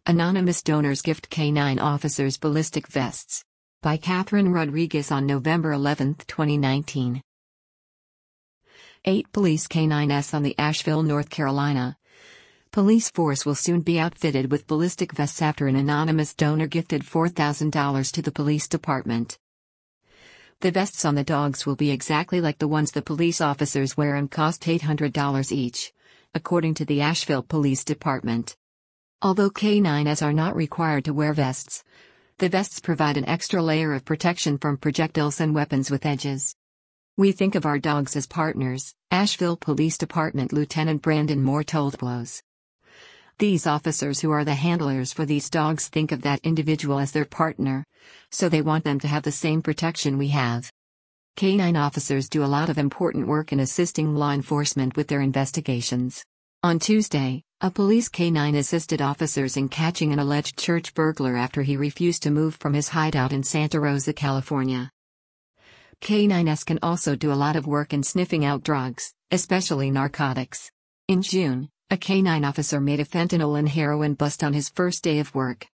Anonymous donors gift K9 officers ballistic vests. By Catherine Rodriguez on November 11, 2019. 8 Police K9s on the Asheville, North Carolina. Police force will soon be outfitted with ballistic vests after an anonymous donor gifted $4,000 to the police department. The vests on the dogs will be exactly like the ones the police officers wear and cost $800 each, according to the Asheville Police Department. Although K9s are not required to wear vests, the vests provide an extra layer of protection from projectiles and weapons with edges. We think of our dogs as partners, Asheville Police Department Lieutenant Brandon Moore told GLOS. These officers who are the handlers for these dogs think of that individual as their partner, so they want them to have the same protection we have. K9 officers do a lot of important work in assisting law enforcement with their investigations. On Tuesday, a police K9 assisted officers in catching an alleged church burglar after he refused to move from his hideout in Santa Rosa, California. K9s can also do a lot of work in sniffing out drugs, especially narcotics. In June, a K9 officer made a fentanyl and heroin bust on his first day of work.